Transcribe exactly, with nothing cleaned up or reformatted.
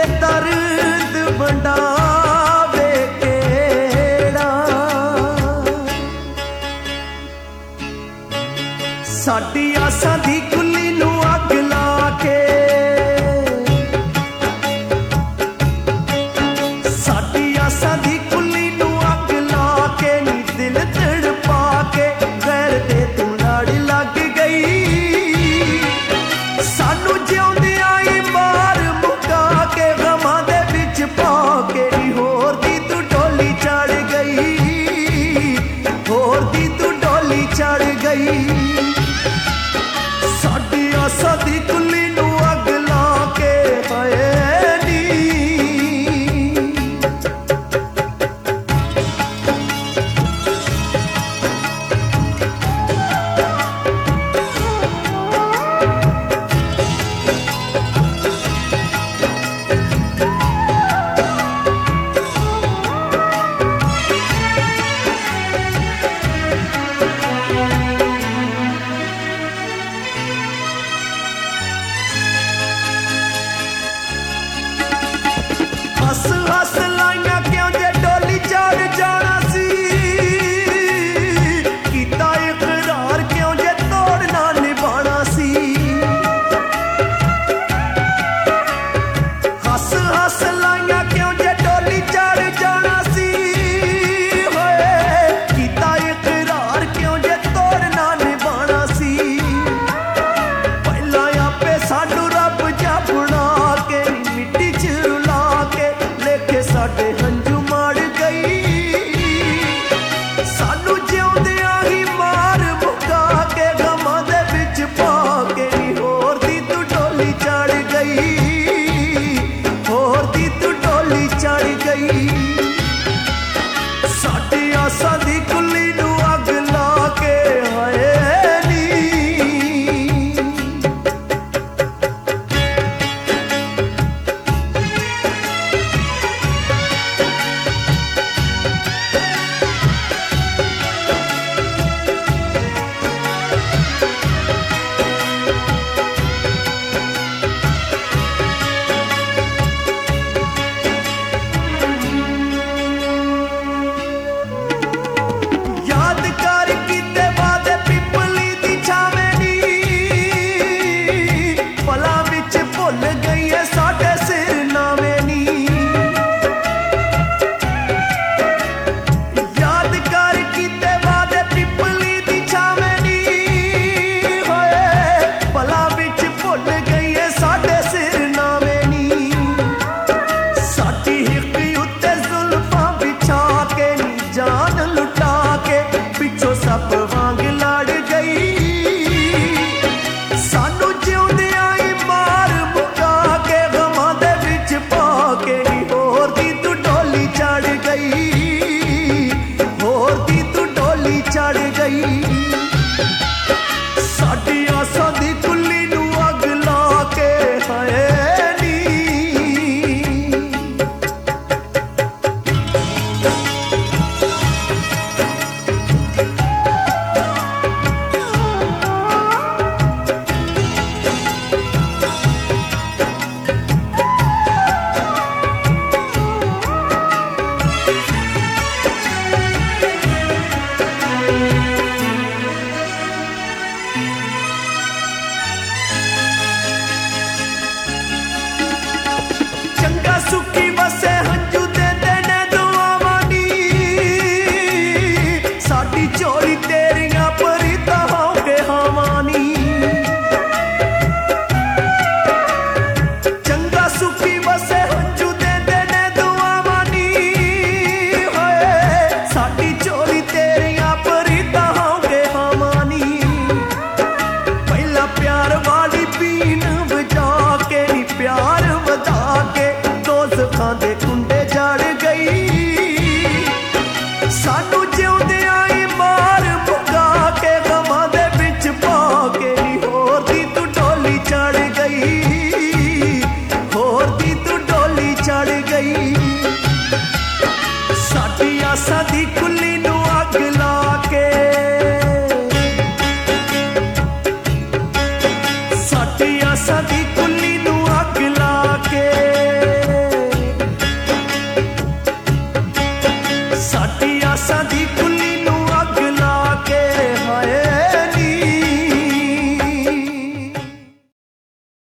दर्द वंडावे केड़ा साडी आसां दी कुल्ली नू अग ला के साडी आसां दी कुल्ली नू अग ला के नी दिल तड़पा के गैर दे तू लड़ लग गई सानू जिउंदे आई मार मुका के गमां दे विच पा के नी होर दी तू डोली चढ़ गई होर दी तू डोली चढ़ गई साडी आसां दी कुल्ली नू अग ला के हाए नी हस हस लाइया क्यों जे डोली चढ़ जाना सी कीता इकरार क्यों जे तोड़ना निभाना सी हस हस लाइया क्यों जे डोली चढ़ जाना सी होए कीता इकरार क्यों जे तोड़ना निभाना सी पहला आपे सानू रब जा बना के मिट्टी च रुला के लेके साडे हंजू मार गई सानू जिउंदियां ही मार मुका के गमां दे विच पा के नी होर दी तू डोली चढ़ गई होर दी तू डोली चढ़ गई साडी आसां दी कुल्ली नू अग ला के हाए नी याद कर कीते वादे पिपली दी छावें नी पलां विच भुल गई है साडे सिर नावें नी याद कर कीते वादे पिपली दी छावें नी होए पलां विच भुल गई है साडे सिर नावें नी साडी हिक उत्ते जुल्फां बिछा के नी जान लुटा के पिछों सब वांग लड़ गई सानू जिउंदियां ही मार मुका के गमां दे विच पा के नी होर दी तू डोली चढ़ गई होर दी तू डोली चढ़ गई साडी आसां दी कुल्ली नू अग ला के हाए नी चंगा सुखी वसे हंजू दे देने दुआवां नी साडी चोरी तेरियां परीता होगे हावानी चंगा सुखी वसे हंजू दे देने दुआवां नी होए साडी चोरी तेरियां परीता होगे हावानी पहला प्यार वाली बीन बजा के नी प्यार वधा के दोज़खां दे कुंडे जड़ गई सानू जिउंदियां ही मार मुका के गमां दे विच पा के नी होर दी तू डोली चढ़ गई होर दी तू डोली चढ़ गई साडी आसां दी